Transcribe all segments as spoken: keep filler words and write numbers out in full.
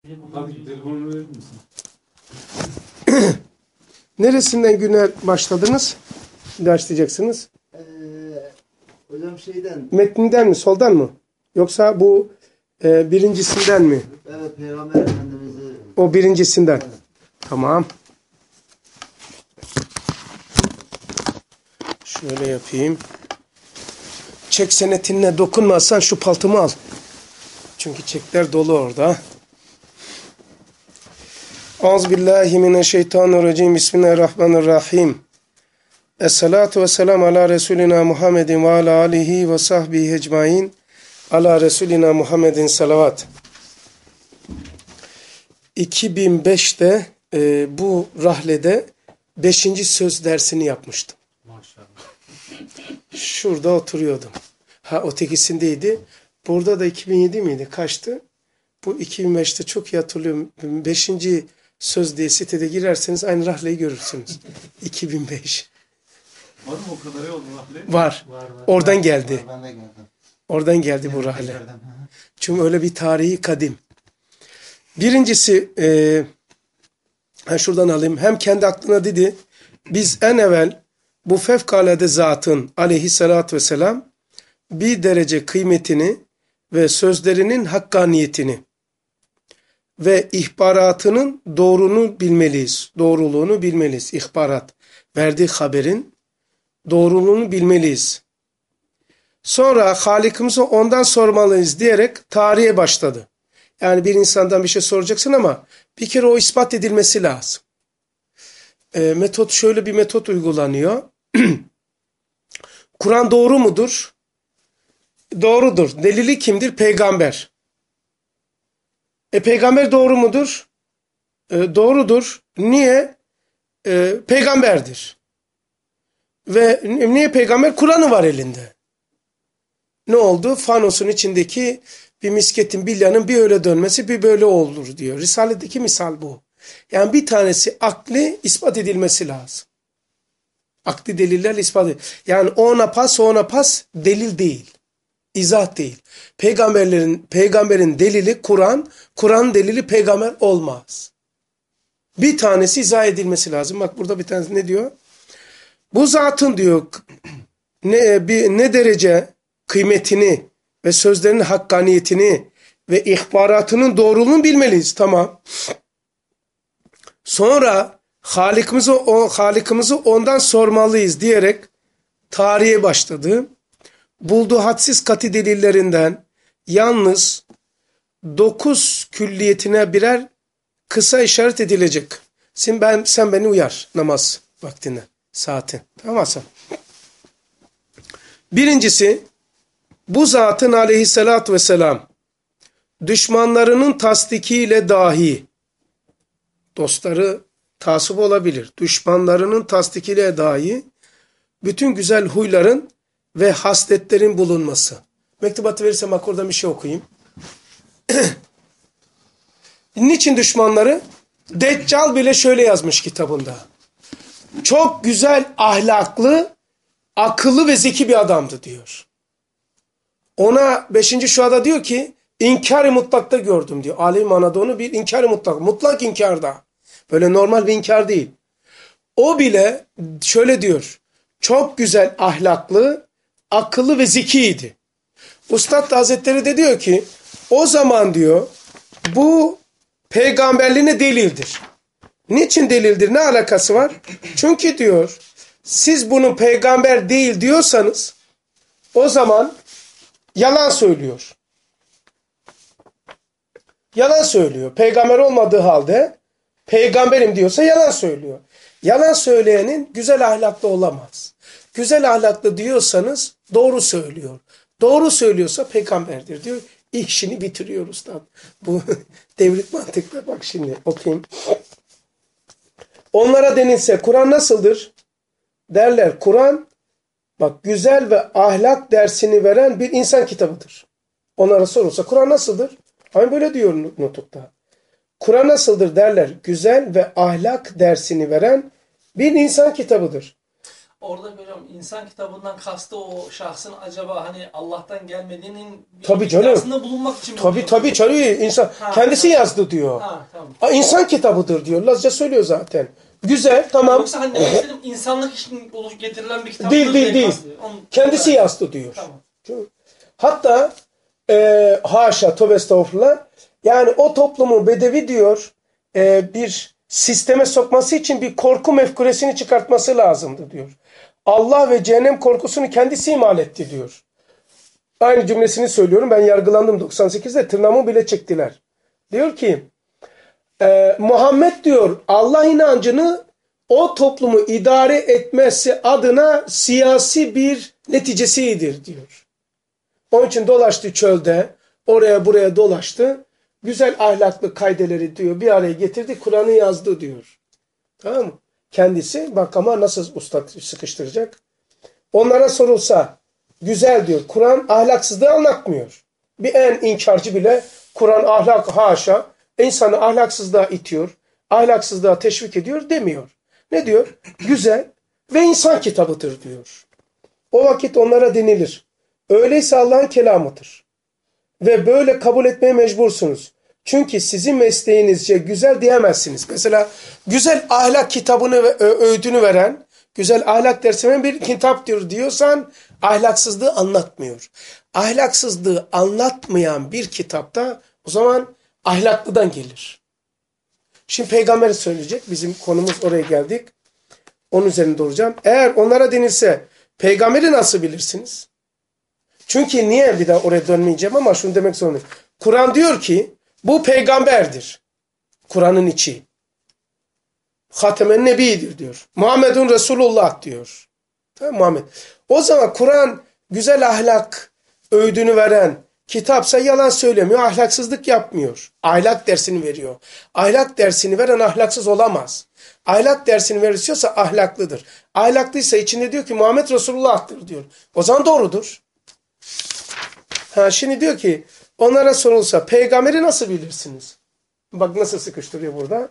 Abi telefonu verir misin? Neresinden güne başladınız? Başlayacaksınız. Ee, hocam şeyden. Metninden mi, soldan mı? Yoksa bu e, birincisinden mi? Evet, Peygamber Efendimiz'i. O birincisinden. Evet. Tamam. Şöyle yapayım. Çek senetine dokunmazsan şu paltomu al. Çünkü çekler dolu orada. Euzubillahimineşşeytanirracim. Bismillahirrahmanirrahim. Esselatu vesselam ala Resulina Muhammedin ve ala alihi ve sahbihi ecmain. Ala Resulina Muhammedin salavat. iki bin beşte e, bu rahlede beşinci söz dersini yapmıştım. Maşallah. Şurada oturuyordum. Ha ötekisindeydi. Burada da iki bin yedi miydi? Kaçtı? Bu iki bin beşte çok iyi hatırlıyorum. beşinci söz diye sitede girerseniz aynı rahleyi görürsünüz. iki bin beş. Var mı o kadar yol rahle? Var. Var, var. Oradan geldi. Var, ben de geldim. Oradan geldi bu rahle. Çünkü öyle bir tarihi kadim. Birincisi e, ha şuradan alayım. Hem kendi aklına dedi. Biz en evvel bu fevkalade zatın aleyhissalatü vesselam bir derece kıymetini ve sözlerinin hakkaniyetini ve ihbaratının doğruluğunu bilmeliyiz. Doğruluğunu bilmeliyiz. İhbarat. Verdiği haberin doğruluğunu bilmeliyiz. Sonra Halikimize ondan sormalıyız diyerek tarihe başladı. Yani bir insandan bir şey soracaksın ama bir kere o ispat edilmesi lazım. E, metot şöyle bir metot uygulanıyor. Kur'an doğru mudur? Doğrudur. Delili kimdir? Peygamber. E peygamber doğru mudur? E, doğrudur. Niye? E, peygamberdir. Ve niye peygamber? Kur'an'ı var elinde. Ne oldu? Fanosun içindeki bir misketin, bilyanın bir öyle dönmesi bir böyle olur diyor. Risale'deki misal bu. Yani bir tanesi akli ispat edilmesi lazım. Akli delillerle ispat edilmesi. Yani ona pas, ona pas delil değil. İzah değil. Peygamberlerin peygamberin delili Kur'an, Kur'an delili peygamber olmaz. Bir tanesi izah edilmesi lazım. Bak burada bir tanesi ne diyor? Bu zatın diyor ne bir ne derece kıymetini ve sözlerinin hakkaniyetini ve ihbaratının doğruluğunu bilmeliyiz. Tamam. Sonra Halikimizi o Halikimizi ondan sormalıyız diyerek tarihe başladı. Bulduğu hadsiz katı delillerinden yalnız dokuz külliyetine birer kısa işaret edilecek. Sen, ben, sen beni uyar namaz vaktine, saati. Tamam mı? Birincisi, bu zatın aleyhissalatü vesselam düşmanlarının tasdikiyle dahi, dostları tasvip olabilir, düşmanlarının tasdikiyle dahi bütün güzel huyların ve hasletlerin bulunması. Mektubatı verirsem bak oradan bir şey okuyayım. Niçin düşmanları? Deccal bile şöyle yazmış kitabında. Çok güzel, ahlaklı, akıllı ve zeki bir adamdı diyor. Ona beşinci şuada diyor ki inkar-ı mutlakta gördüm diyor. Aleyhi manada onu bir inkar-ı mutlak. Mutlak inkarda. Böyle normal bir inkar değil. O bile şöyle diyor. Çok güzel, ahlaklı, akıllı ve zekiydi. Ustad Hazretleri de diyor ki o zaman diyor bu peygamberliğine delildir. Niçin delildir? Ne alakası var? Çünkü diyor siz bunun peygamber değil diyorsanız o zaman yalan söylüyor. Yalan söylüyor. Peygamber olmadığı halde peygamberim diyorsa yalan söylüyor. Yalan söyleyenin güzel ahlaklı olamaz. Güzel ahlaklı diyorsanız doğru söylüyor. Doğru söylüyorsa peygamberdir diyor. İşini bitiriyor ustad. Bu devrik mantıkla bak şimdi okuyayım. Onlara denilse Kur'an nasıldır? Derler Kur'an bak güzel ve ahlak dersini veren bir insan kitabıdır. Onlara sorulsa Kur'an nasıldır? Hani böyle diyor nutukta. Kur'an nasıldır derler. Güzel ve ahlak dersini veren bir insan kitabıdır. Orada hocam insan kitabından kastı o şahsın acaba hani Allah'tan gelmediğinin Tabii canım. iddiasında bulunmak için mi? Tabii tabii tabii insan Ha, kendisi ha. yazdı diyor. Ha, tamam. Ha, insan kitabıdır diyor. Lazca söylüyor zaten. Güzel, tamam. Yoksa hani demek istedim insanlık için oluş getirilen bir kitap Değil değil değil. Kendisi yazdı diyor. Tamam. Hatta e, haşa tövbe estağfurullah. Yani o toplumu bedevi diyor e, bir sisteme sokması için bir korku mefkuresini çıkartması lazımdı diyor. Allah ve cehennem korkusunu kendisi imal etti diyor. Aynı cümlesini söylüyorum. Ben yargılandım doksan sekizde tırnağımı bile çektiler. Diyor ki e, Muhammed diyor Allah inancını o toplumu idare etmesi adına siyasi bir neticesidir diyor. Onun için dolaştı çölde, oraya buraya dolaştı. Güzel ahlaklı kaideleri diyor bir araya getirdi, Kur'an'ı yazdı diyor. Tamam mı? Kendisi bak ama nasıl usta sıkıştıracak. Onlara sorulsa güzel diyor. Kur'an ahlaksızlığı anlatmıyor. Bir en inkarcı bile Kur'an ahlak haşa insanı ahlaksızlığa itiyor, ahlaksızlığa teşvik ediyor demiyor. Ne diyor? Güzel ve insan kitabıdır diyor. O vakit onlara denilir. Öyleyse Allah'ın kelamıdır. Ve böyle kabul etmeye mecbursunuz. Çünkü sizin mesleğinizce güzel diyemezsiniz. Mesela güzel ahlak kitabını öğüdünü veren, güzel ahlak dersi veren bir kitaptır diyorsan ahlaksızlığı anlatmıyor. Ahlaksızlığı anlatmayan bir kitapta o zaman ahlaklıdan gelir. Şimdi peygamber söyleyecek. Bizim konumuz oraya geldik. Onun üzerinde duracağım. Eğer onlara denilse peygamberi nasıl bilirsiniz? Çünkü niye bir daha oraya dönmeyeceğim ama şunu demek zorundayım. Kur'an diyor ki bu peygamberdir. Kur'an'ın içi. Hatemen Nebi'dir diyor. Muhammedun Resulullah diyor. Tamam, Muhammed. O zaman Kur'an güzel ahlak öğüdünü veren kitapsa yalan söylemiyor, ahlaksızlık yapmıyor. Ahlak dersini veriyor. Ahlak dersini veren ahlaksız olamaz. Ahlak dersini veriyorsa ahlaklıdır. Ahlaklıysa içinde diyor ki Muhammed Resulullah'tır diyor. O zaman doğrudur. Ha, şimdi diyor ki onlara sorulsa peygamberi nasıl bilirsiniz? Bak nasıl sıkıştırıyor burada.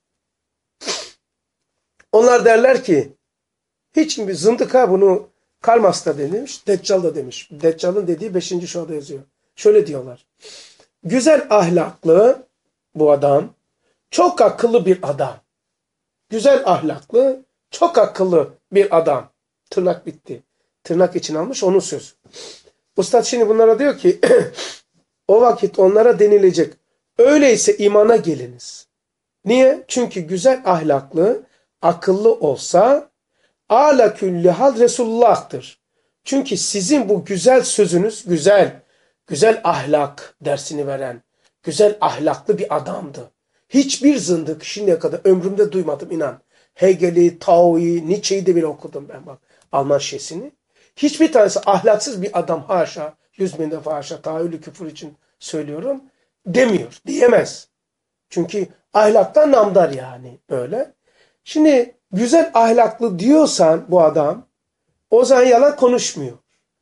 Onlar derler ki hiç bir zındıka bunu Karl da demiş, Deccal da demiş. Deccal'ın dediği beşinci şuada yazıyor. Şöyle diyorlar. Güzel ahlaklı bu adam, çok akıllı bir adam. Güzel ahlaklı, çok akıllı bir adam. Tırnak bitti. Tırnak için almış onun sözü. Ustad şimdi bunlara diyor ki o vakit onlara denilecek. Öyleyse imana geliniz. Niye? Çünkü güzel ahlaklı, akıllı olsa ala külli hal Resulullah'tır. Çünkü sizin bu güzel sözünüz güzel, güzel ahlak dersini veren, güzel ahlaklı bir adamdı. Hiçbir zındık şimdiye kadar ömrümde duymadım inan. Hegel'i, Tao'yu, Nietzsche'yi de bile okudum ben bak Alman şiesini. Hiçbir tanesi ahlaksız bir adam haşa, yüz bin defa haşa, tahayyülü küfür için söylüyorum, demiyor, diyemez. Çünkü ahlaktan namdar yani böyle. Şimdi güzel ahlaklı diyorsan bu adam, o zaman yalan konuşmuyor.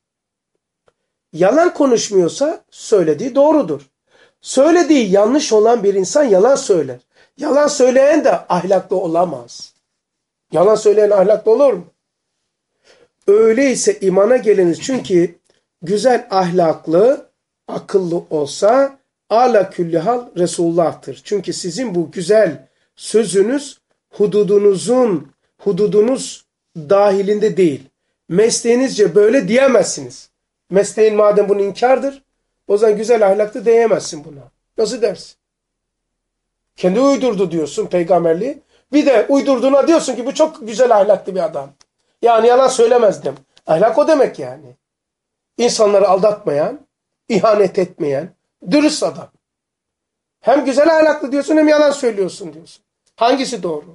Yalan konuşmuyorsa söylediği doğrudur. Söylediği yanlış olan bir insan yalan söyler. Yalan söyleyen de ahlaklı olamaz. Yalan söyleyen ahlaklı olur mu? Öyleyse imana geliniz. Çünkü güzel ahlaklı, akıllı olsa ala külli hal Resulullah'tır. Çünkü sizin bu güzel sözünüz hududunuzun, hududunuz dahilinde değil. Mesleğinizce böyle diyemezsiniz. Mesleğin madem bunu inkardır, o zaman güzel ahlaklı diyemezsin buna. Nasıl dersin? Kendi uydurdu diyorsun peygamberliği. Bir de uydurduğuna diyorsun ki bu çok güzel ahlaklı bir adam. Yani yalan söylemezdim. Ahlak o demek yani. İnsanları aldatmayan, ihanet etmeyen, dürüst adam. Hem güzel ahlaklı diyorsun hem yalan söylüyorsun diyorsun. Hangisi doğru?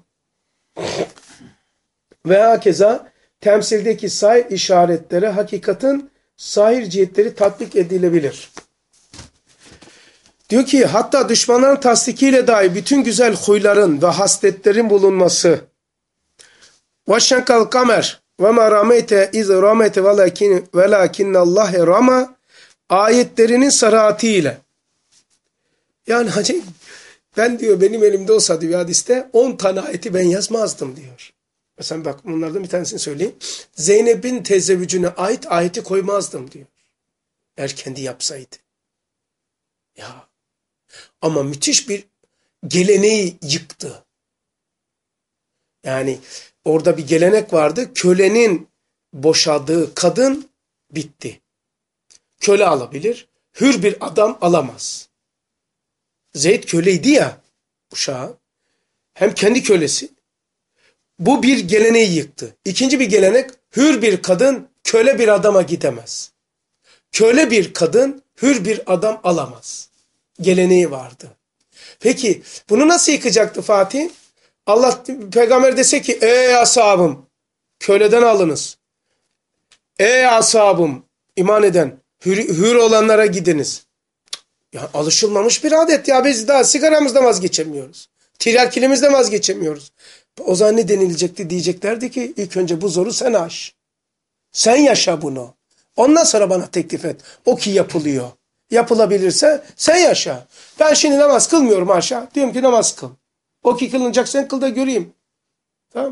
Ve hakeza temsildeki sahir işaretlere hakikatin sahir cihetleri tatbik edilebilir. Diyor ki hatta düşmanların tasdikiyle dahi bütün güzel huyların ve hasletlerin bulunması. وَشَّنْكَ الْقَمَرْ وَمَا رَمَيْتَ اِذْ رَمَيْتَ وَلَاكِنَّ اللّٰهِ رَمَى ayetlerinin sarahatiyle. Yani hacı ben diyor benim elimde olsa diyor hadiste on tane ayeti ben yazmazdım diyor. Mesela bak bunlardan bir tanesini söyleyeyim. Zeynep'in tezevvücüne ait ayeti koymazdım diyor. Eğer kendi yapsaydı. Ya. Ama müthiş bir geleneği yıktı. Yani orada bir gelenek vardı. Kölenin boşadığı kadın bitti. Köle alabilir. Hür bir adam alamaz. Zeyd köleydi ya uşağı. Hem kendi kölesi. Bu bir geleneği yıktı. İkinci bir gelenek, hür bir kadın köle bir adama gidemez. Köle bir kadın hür bir adam alamaz. Geleneği vardı. Peki bunu nasıl yıkacaktı Fatih? Allah peygamber dese ki ey ashabım köleden alınız. Ey ashabım iman eden hür, hür olanlara gidiniz. Ya alışılmamış bir adet ya, biz daha sigaramızdan vazgeçemiyoruz. Tiryakimizden vazgeçemiyoruz. O zaman ne denilecekti? Diyeceklerdi ki ilk önce bu zoru sen aş. Sen yaşa bunu. Ondan sonra bana teklif et. O ki yapılıyor. Yapılabilirse sen yaşa. Ben şimdi namaz kılmıyorum aşağı. Diyorum ki namaz kıl. O ki kılınacak sen kıl da göreyim. Tamam.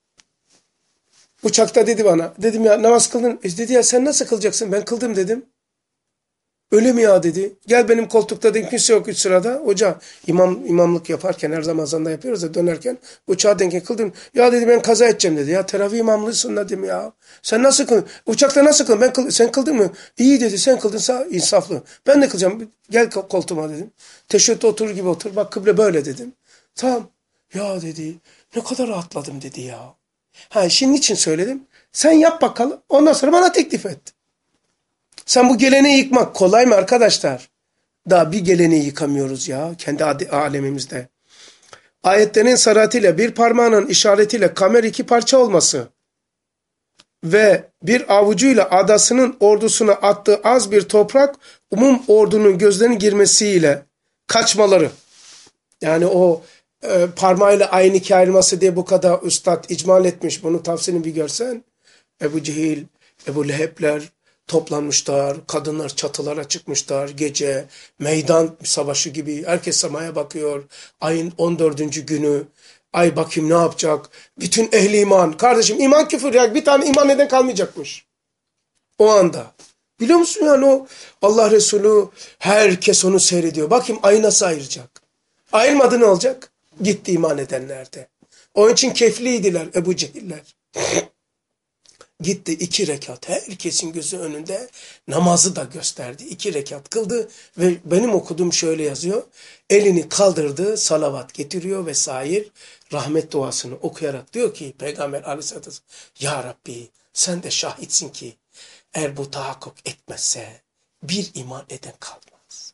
Uçakta dedi bana. Dedim ya namaz kıldın. E dedi ya sen nasıl kılacaksın? Ben kıldım dedim. Öyle mi ya dedi. Gel benim koltukta denk kimse yok üç sırada. Hoca imam, imamlık yaparken her Ramazan'da yapıyoruz da dönerken uçağa denk kıldım. Ya dedi ben kaza edeceğim dedi. Ya teravih imamlısın dedim ya. Sen nasıl kıldın? Uçakta nasıl kıldın? Ben kıl, sen kıldın mı? İyi dedi sen kıldınsa insaflı. Ben de kılacağım. Gel koltuğuma dedim. Teşebbütte oturur gibi otur. Bak kıble böyle dedim. Tamam. Ya dedi ne kadar rahatladım dedi ya. Ha şimdi için söyledim. Sen yap bakalım. Ondan sonra bana teklif et. Sen bu geleneği yıkmak kolay mı arkadaşlar? Daha bir geleneği yıkamıyoruz ya kendi alemimizde. Ayetlerin saratıyla bir parmağının işaretiyle kamer iki parça olması ve bir avucuyla adasının ordusuna attığı az bir toprak umum ordunun gözlerine girmesiyle kaçmaları. Yani o e, parmağıyla aynı iki ayrılması diye bu kadar üstad icmal etmiş. Bunun tavsiyeni bir görsen. Ebu Cehil, Ebu Lehebler toplanmışlar, kadınlar çatılara çıkmışlar, gece, meydan savaşı gibi, herkes semaya bakıyor, ayın on dördüncü günü, ay bakayım ne yapacak, bütün ehli iman, kardeşim iman küfür ya, bir tane iman neden kalmayacakmış, o anda, biliyor musun yani o, Allah Resulü, herkes onu seyrediyor, bakayım ayı nasıl ayıracak, ayırmadı ne olacak, gitti iman edenlerde, onun için kefliydiler Ebu Cehiller. Gitti iki rekat herkesin gözü önünde namazı da gösterdi. İki rekat kıldı ve benim okuduğum şöyle yazıyor. Elini kaldırdı, salavat getiriyor vesaire. Rahmet duasını okuyarak diyor ki Peygamber Aleyhisselatü Vesselam Ya Rabbi sen de şahitsin ki eğer bu tahakkuk etmezse bir iman eden kalmaz.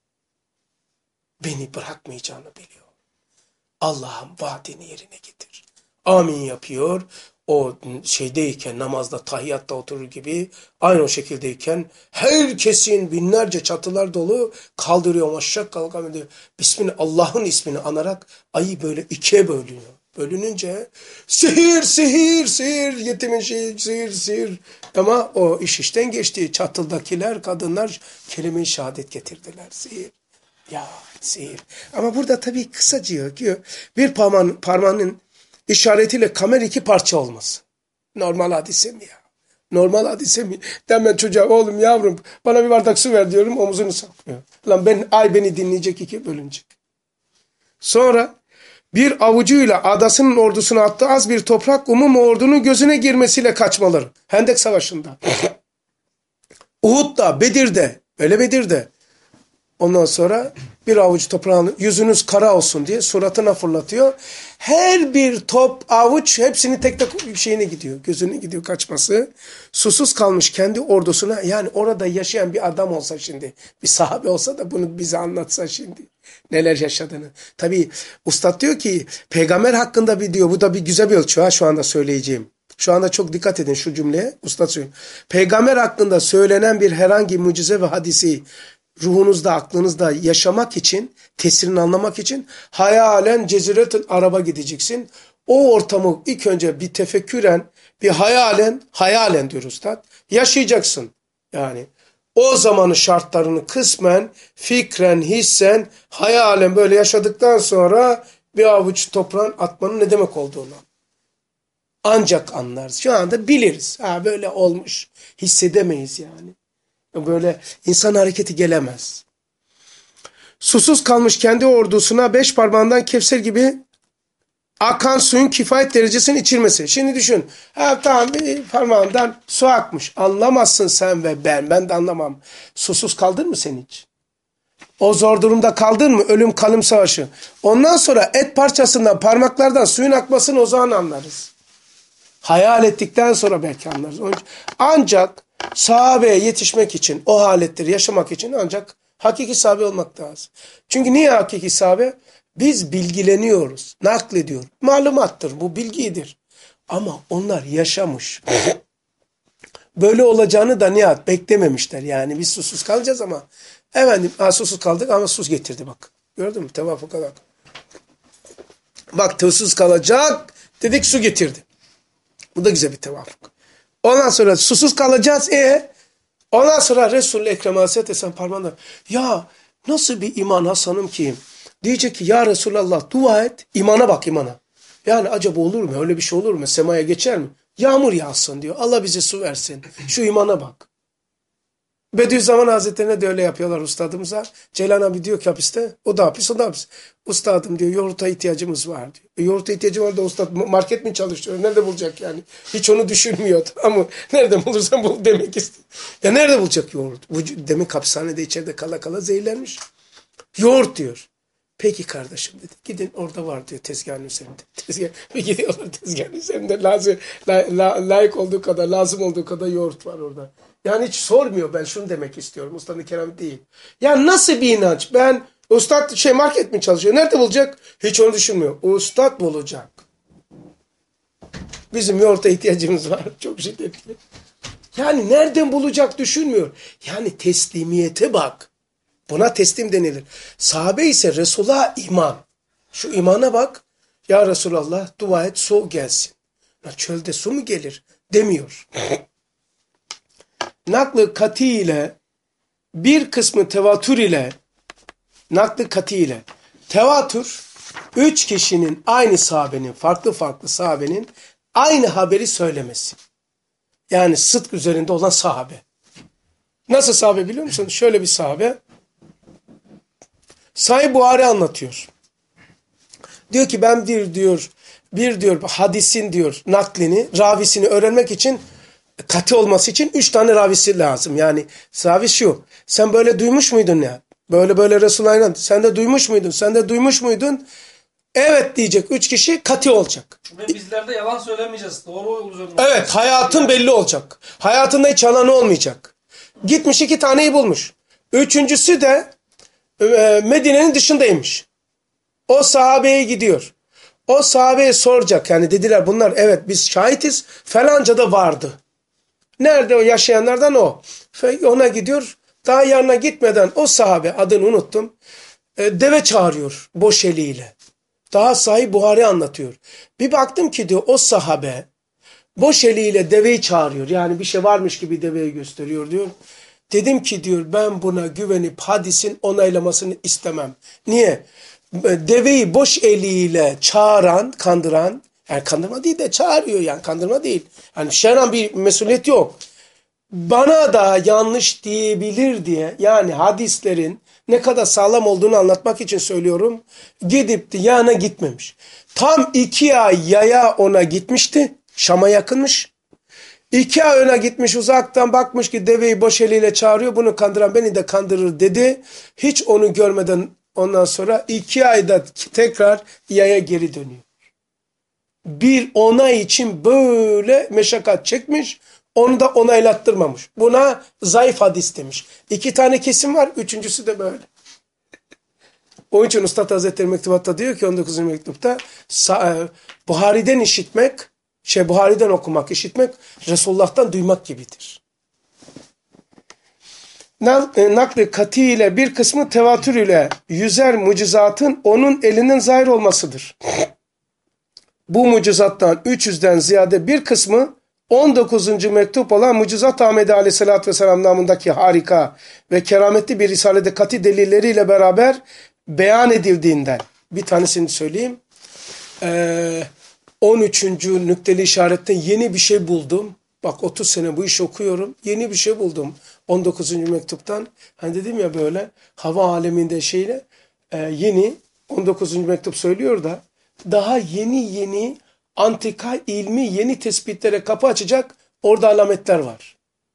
Beni bırakmayacağını biliyor. Allah'ın vaadini yerine getir. Amin yapıyor. O şeydeyken namazda tahiyyatta oturur gibi aynı o şekildeyken herkesin binlerce çatılar dolu kaldırıyor maşşak kalkamıyor diyor. Bismillah Allah'ın ismini anarak ayı böyle ikiye bölünüyor. Bölününce sihir sihir sihir yetimin şeyi sihir sihir ama o iş işten geçti. Çatıldakiler kadınlar kelime-i şehadet getirdiler sihir. Ya sihir. Ama burada tabii kısaca diyor bir parmağın, parmağının İşaretiyle kamer iki parça olması. Normal hadise mi ya? Normal hadise mi? Hemen çocuğa oğlum yavrum bana bir bardak su ver diyorum omuzunu saplıyor. Lan ben ay beni dinleyecek iki bölünecek. Sonra bir avucuyla adasının ordusuna attığı az bir toprak umum ordunun gözüne girmesiyle kaçmaları. Hendek Savaşı'nda. Uhud'da, Bedir'de, öyle Bedir'de. Ondan sonra bir avuç toprağını yüzünüz kara olsun diye suratına fırlatıyor. Her bir top avuç hepsini tek tek şeyine gidiyor. Gözüne gidiyor kaçması. Susuz kalmış kendi ordusuna. Yani orada yaşayan bir adam olsa şimdi. Bir sahabe olsa da bunu bize anlatsa şimdi. Neler yaşadığını. Tabii ustad diyor ki peygamber hakkında bir diyor. Bu da bir güzel bir ölçü ha şu anda söyleyeceğim. Şu anda çok dikkat edin şu cümleye. Ustad söylüyor. Peygamber hakkında söylenen bir herhangi mucize ve hadisi ruhunuzda, aklınızda yaşamak için, tesirini anlamak için hayalen Ceziretül Arab'a gideceksin. O ortamı ilk önce bir tefekküren, bir hayalen, hayalen diyor ustad, yaşayacaksın. Yani o zamanın şartlarını kısmen, fikren, hissen, hayalen böyle yaşadıktan sonra bir avuç toprağın atmanın ne demek olduğunu. Ancak anlarız. Şu anda biliriz. Ha böyle olmuş. Hissedemeyiz yani. Böyle insan hareketi gelemez. Susuz kalmış kendi ordusuna beş parmağından Kevser gibi akan suyun kifayet derecesinin içilmesi. Şimdi düşün. Ha tamam bir parmağından su akmış. Anlamazsın sen ve ben. Ben de anlamam. Susuz kaldın mı sen hiç? O zor durumda kaldın mı? Ölüm kalım savaşı. Ondan sonra et parçasından parmaklardan suyun akmasını o zaman anlarız. Hayal ettikten sonra belki anlarız. Ancak sahabeye yetişmek için, o haletleri yaşamak için ancak hakiki sahabe olmak lazım. Çünkü niye hakiki sahabe? Biz bilgileniyoruz, naklediyor. Malumattır, bu bilgidir. Ama onlar yaşamış. Böyle olacağını da niyat beklememişler. Yani biz susuz kalacağız ama efendim ha, susuz kaldık ama sus getirdi bak. Gördün mü? Tevafuk bak. Bak susuz kalacak dedik su getirdi. Bu da güzel bir tevafuk. Ondan sonra susuz kalacağız. E ondan sonra Resul-i Ekrem Aleyhisselam parmağında ya nasıl bir iman Hasan'ım ki? Diyecek ki ya Resulallah dua et. İmana bak imana. Yani acaba olur mu? Öyle bir şey olur mu? Semaya geçer mi? Yağmur yağsın diyor. Allah bize su versin. Şu imana bak. Bediüzzaman Hazretlerine de öyle yapıyorlar ustadımıza. Ceylan abi diyor ki hapiste. O da hapis, o da hapis. Ustadım diyor yoğurta ihtiyacımız var diyor. E, yoğurta ihtiyacı var da ustad market mi çalışıyor? Nerede bulacak yani? Hiç onu düşünmüyordu. Ama nerede bulursan bul demek istiyor. Ya nerede bulacak yoğurt? Demek hapishanede içeride kala kala zehirlenmiş. Yoğurt diyor. Peki kardeşim dedi. Gidin orada var diyor tezgahın üzerinde. Tezgah, ve gidiyorlar tezgahın üzerinde. Lazım, la, la, layık olduğu kadar, lazım olduğu kadar yoğurt var orada. Yani hiç sormuyor ben şunu demek istiyorum. Ustanın kelamı değil. Ya nasıl bir inanç? Ben ustad şey market mi çalışıyor? Nerede bulacak? Hiç onu düşünmüyor. Ustad bulacak. Bizim yoğurta ihtiyacımız var. Çok şiddetli. Yani nereden bulacak düşünmüyor. Yani teslimiyete bak. Buna teslim denilir. Sahabe ise Resulullah'a iman. Şu imana bak. Ya Resulallah dua et su gelsin. Ya çölde su mu gelir? Demiyor. Naklı kati ile bir kısmı tevatür ile naklı kati ile tevatür üç kişinin aynı sahabenin farklı farklı sahabenin aynı haberi söylemesi. Yani sıdk üzerinde olan sahabe. Nasıl sahabe biliyor musun? Şöyle bir sahabe. Sahih Buhari anlatıyor. Diyor ki ben bir diyor bir diyor hadisin diyor naklini, ravisini öğrenmek için katı olması için üç tane ravisi lazım. Yani ravi şu. Sen böyle duymuş muydun ya? Böyle böyle Resulullah'ın sen de duymuş muydun? Sen de duymuş muydun? Evet diyecek. Üç kişi katı olacak. Ve bizler de yalan söylemeyeceğiz. Doğru olacak. Evet hayatın belli olacak. Hayatında hiç yalan olmayacak. Gitmiş iki taneyi bulmuş. Üçüncüsü de e, Medine'nin dışındaymış. O sahabeye gidiyor. O sahabeye soracak. Yani dediler bunlar evet biz şahitiz. Falanca da vardı. Nerede o yaşayanlardan o. Ona gidiyor. Daha yanına gitmeden o sahabe adını unuttum. E, deve çağırıyor boş eliyle. Daha Sahih Buhari anlatıyor. Bir baktım ki diyor o sahabe boş eliyle deveyi çağırıyor. Yani bir şey varmış gibi deveyi gösteriyor diyor. Dedim ki diyor ben buna güvenip hadisin onaylamasını istemem. Niye? Deveyi boş eliyle çağıran, kandıran, yani kandırma değil de çağırıyor yani kandırma değil. Yani şer'an bir mesuliyet yok. Bana da yanlış diyebilir diye yani hadislerin ne kadar sağlam olduğunu anlatmak için söylüyorum. Gidip de yana gitmemiş. Tam iki ay yaya ona gitmişti. Şam'a yakınmış. İki ay öne gitmiş uzaktan bakmış ki deveyi boş eliyle çağırıyor. Bunu kandıran beni de kandırır dedi. Hiç onu görmeden ondan sonra iki ayda tekrar yaya geri dönüyor. Bir onay için böyle meşakkat çekmiş. Onu da onaylattırmamış. Buna zayıf hadis demiş. İki tane kesim var. Üçüncüsü de böyle. Onun için Üstad Hazretleri mektubatta diyor ki on dokuzuncu mektupta Buhari'den işitmek, şey Buhari'den okumak, işitmek Resulullah'tan duymak gibidir. Nakli kati ile bir kısmı tevatür ile yüzer mucizatın onun elinin zahir olmasıdır. Bu mucizattan üç yüzden ziyade bir kısmı on dokuzuncu mektup olan Mucizat Ahmedi Aleyhisselatü Vesselam namındaki harika ve kerametli bir risalede kati delilleriyle beraber beyan edildiğinden bir tanesini söyleyeyim. Ee, on üçüncü nükteli işarette yeni bir şey buldum. Bak otuz sene bu işi okuyorum. Yeni bir şey buldum. on dokuzuncu mektuptan. Hani dedim ya böyle hava aleminde şeyle e, yeni on dokuzuncu mektup söylüyor da daha yeni yeni antika ilmi yeni tespitlere kapı açacak orada alametler var.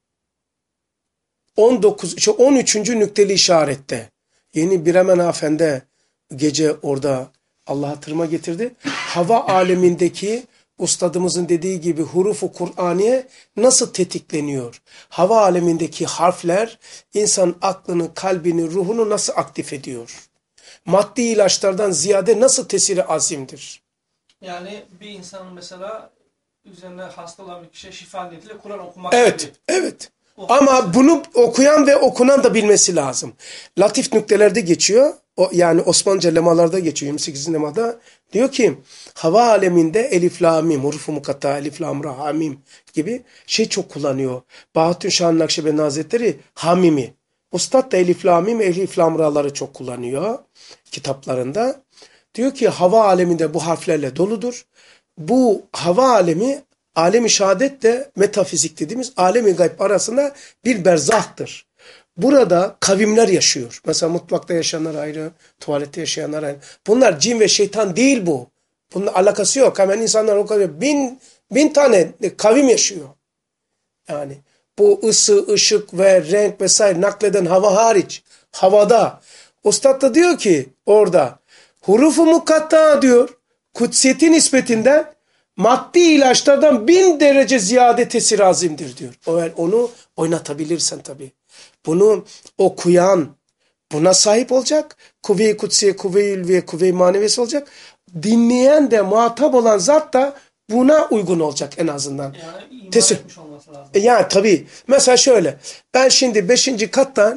on dokuz, işte on üçüncü nükteli işarette yeni Bremen Hafen'de gece orada Allah hatırıma getirdi. Hava alemindeki ustadımızın dediği gibi hurufu Kur'aniye nasıl tetikleniyor? Hava alemindeki harfler insan aklını, kalbini, ruhunu nasıl aktif ediyor? Maddi ilaçlardan ziyade nasıl tesiri azimdir? Yani bir insanın mesela üzerine hasta olan bir kişiye şifa niyetiyle Kur'an okumak Evet, gibi. evet. Okuması. Ama bunu okuyan ve okunan da bilmesi lazım. Latif nüktelerde geçiyor. O, yani Osmanlıca lemalarda geçiyor. yirmi sekizinci lemada. Diyor ki hava aleminde elif la mim, hurufu mukatta, elif lam ra hamim gibi şey çok kullanıyor. Bahattin Şah Nakşibendi Hazretleri hamimi. Ustad da elif la mim, elif lam ra'ları çok kullanıyor kitaplarında. Diyor ki hava aleminde bu harflerle doludur. Bu hava alemi alem-i şehadetle metafizik dediğimiz alem-i gayb arasında bir berzahtır. Burada kavimler yaşıyor. Mesela mutfakta yaşayanlar ayrı, tuvalette yaşayanlar ayrı. Bunlar cin ve şeytan değil bu. Bunun alakası yok. Hemen insanlar o kadar bin, bin tane kavim yaşıyor. Yani bu ısı, ışık ve renk vesaire nakleden hava hariç. Havada. Ustad da diyor ki orada hurufu mukatta diyor. Kutsiyeti nispetinden maddi ilaçlardan bin derece ziyade tesir azimdir diyor. Eğer onu oynatabilirsen tabii. Bunu okuyan buna sahip olacak. Kuvve-i kutsiye, kuvve-i ülviye, kuvve-i maneviyesi olacak. Dinleyen de muhatap olan zat da buna uygun olacak en azından. Yani iman Tesir. etmiş olması lazım. E yani tabii. Mesela şöyle. Ben şimdi beşinci kattan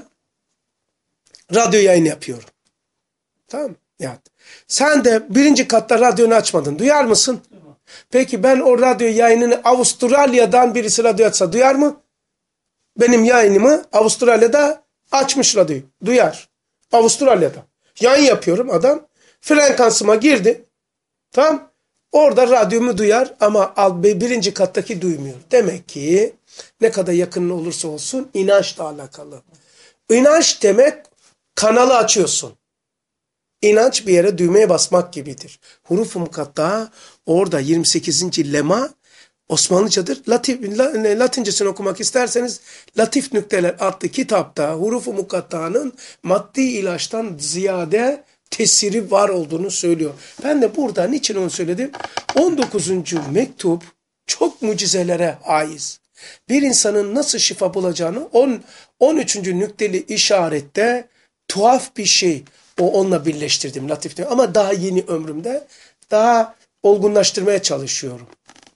radyo yayını yapıyorum. Tamam mı? Yani. Sen de birinci katta radyonu açmadın. Duyar mısın? Duyma. Peki ben o radyo yayınını Avustralya'dan birisi radyo açsa duyar mı? Benim yayınımı Avustralya'da açmış radyoyu. Duyar. Avustralya'da. Yayın yapıyorum adam. Frekansıma girdi. Tamam. Orada radyomu duyar ama birinci kattaki duymuyor. Demek ki ne kadar yakın olursa olsun inançla alakalı. İnanç demek kanalı açıyorsun. İnanç bir yere düğmeye basmak gibidir. Huruf-u mukatta orada yirmi sekizinci lema Osmanlıcadır. Latif, Latincesini okumak isterseniz Latif Nükteler adlı kitapta huruf-u mukatta'nın maddi ilaçtan ziyade tesiri var olduğunu söylüyor. Ben de burada niçin onu söyledim? on dokuzuncu mektup çok mucizelere haiz. Bir insanın nasıl şifa bulacağını on üçüncü nükteli işarette tuhaf bir şey o onunla birleştirdim Latif diyor. Ama daha yeni ömrümde daha olgunlaştırmaya çalışıyorum.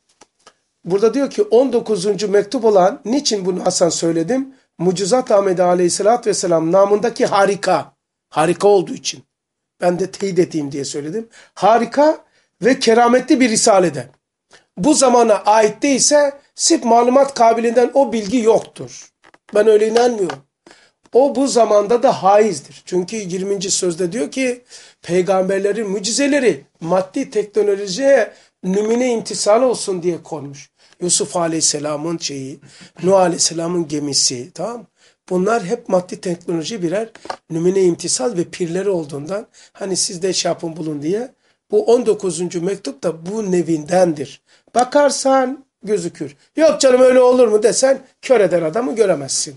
Burada diyor ki on dokuzuncu mektup olan niçin bunu Hasan söyledim? Mucizat Ahmet Aleyhisselatü Vesselam namındaki harika. Harika olduğu için. Ben de teyit edeyim diye söyledim. Harika ve kerametli bir risalede. Bu zamana ait değilse sırf malumat kabiliğinden o bilgi yoktur. Ben öyle inanmıyorum. O bu zamanda da haizdir. Çünkü yirminci sözde diyor ki peygamberlerin mucizeleri maddi teknolojiye nümune imtisal olsun diye konmuş. Yusuf Aleyhisselam'ın şeyi, Nuh Aleyhisselam'ın gemisi, tamam mı? Bunlar hep maddi teknoloji birer nümune imtisal ve pirleri olduğundan hani siz de şey yapın bulun diye bu on dokuzuncu mektup da bu nevindendir. Bakarsan gözükür. Yok canım öyle olur mu desen kör eder adamı göremezsin.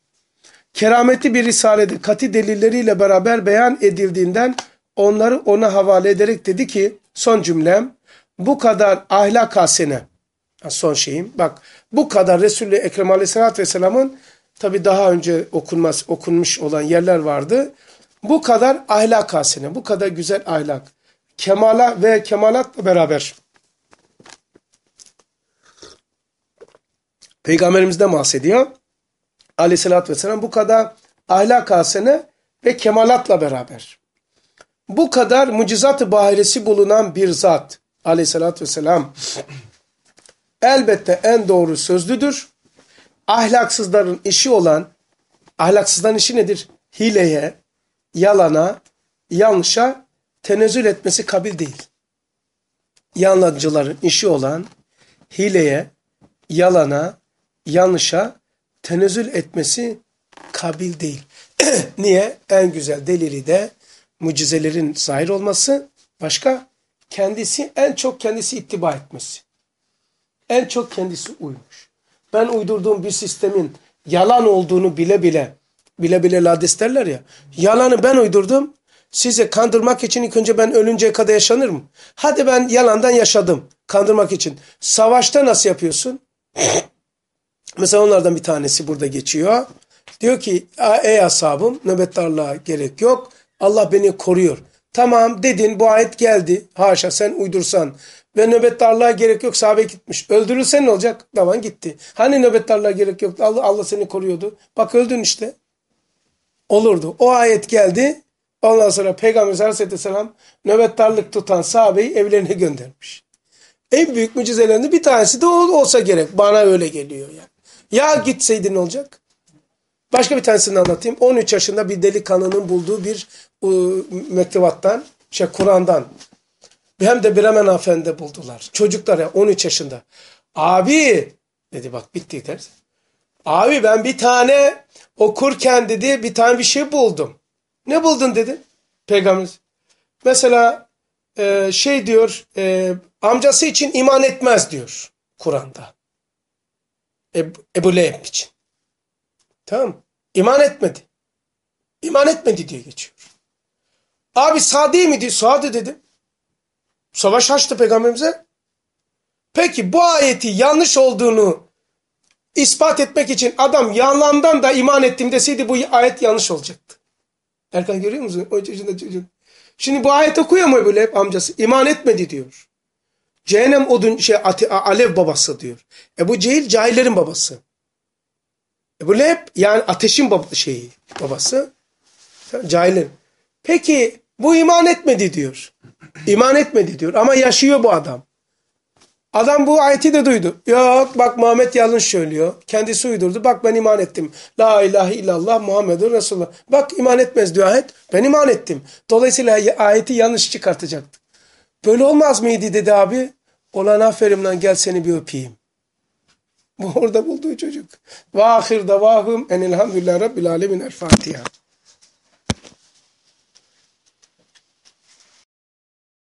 Kerametli bir risalede kat'i delilleriyle beraber beyan edildiğinden onları ona havale ederek dedi ki son cümlem bu kadar ahlak hasene son şeyim bak bu kadar Resulü Ekrem Aleyhisselatü Vesselam'ın tabi daha önce okunmaz, okunmuş olan yerler vardı. Bu kadar ahlak hasene bu kadar güzel ahlak kemala ve kemalatla beraber Peygamberimizden bahsediyor. Aleyhissalatü vesselam bu kadar ahlak hasene ve kemalatla beraber. Bu kadar mucizat-ı bahiresi bulunan bir zat Aleyhissalatü vesselam elbette en doğru sözlüdür. Ahlaksızların işi olan, ahlaksızların işi nedir? Hileye, yalana, yanlışa tenezzül etmesi kabil değil. yalancıların işi olan hileye, yalana, yanlışa tenezzül etmesi kabil değil. Niye? En güzel delili de mucizelerin zahir olması. Başka? Kendisi, en çok kendisi ittiba etmesi. En çok kendisi uymuş. Ben uydurduğum bir sistemin yalan olduğunu bile bile, bile bile lades derler ya. Yalanı ben uydurdum. Size kandırmak için ilk önce ben ölünceye kadar yaşanır mı? Hadi ben yalandan yaşadım. Kandırmak için. Savaşta nasıl yapıyorsun? Mesela onlardan bir tanesi burada geçiyor. Diyor ki ey ashabım, nöbettarlığa gerek yok. Allah beni koruyor. Tamam dedin, bu ayet geldi. Haşa sen uydursan. Ve nöbettarlığa gerek yok, sahabe gitmiş. Öldürülsen ne olacak? Tamam gitti. Hani nöbettarlığa gerek yok? Allah, Allah seni koruyordu. Bak öldün işte. Olurdu. O ayet geldi. Ondan sonra Peygamber Aleyhisselam nöbettarlık tutan sahabeyi evlerine göndermiş. En büyük mucizelerinden bir tanesi de o olsa gerek. Bana öyle geliyor yani. Ya gitseydi ne olacak? Başka bir tanesini anlatayım. on üç yaşında bir delikanlının bulduğu bir ıı, mektubattan, şey Kur'an'dan. Hem de Bremen Hanımefendi buldular. Çocuklar ya on üç yaşında. Abi dedi bak bitti ders. Abi ben bir tane okurken dedi bir tane bir şey buldum. Ne buldun dedi. Peygamber. Mesela e, şey diyor e, amcası için iman etmez diyor Kur'an'da. Ebu, Ebu Leheb için. Tamam. İman etmedi. İman etmedi diye geçiyor. Abi sağ değil mi diyor. Sağdı dedim. Savaş açtı Peygamberimize. Peki bu ayeti yanlış olduğunu ispat etmek için adam yalandan da iman ettim deseydi bu ayet yanlış olacaktı. Erkan görüyor musun? O çocuğun da çocuğun. Şimdi bu ayet okuyor mu böyle hep amcası? İman etmedi diyor. Cehennem odun şey ate, alev babası diyor. Ebu Cehil cahillerin babası. Ebu Leheb yani ateşin bab şeyi babası. Cahillerin. Peki bu iman etmedi diyor. İman etmedi diyor ama yaşıyor bu adam. Adam bu ayeti de duydu. Yok bak Muhammed yanlış söylüyor. Kendisi uydurdu. Bak ben iman ettim. La ilahe illallah Muhammedur Resulullah. Bak iman etmez diyor ayet. Ben iman ettim. Dolayısıyla ayeti yanlış çıkartacaktı. Böyle olmaz mıydı dedi abi. Olan aferin lan gel seni bir öpeyim. Bu orada bulduğu çocuk. Ve ahir davahum enelhamdülillah rabbil alemin el Fatiha.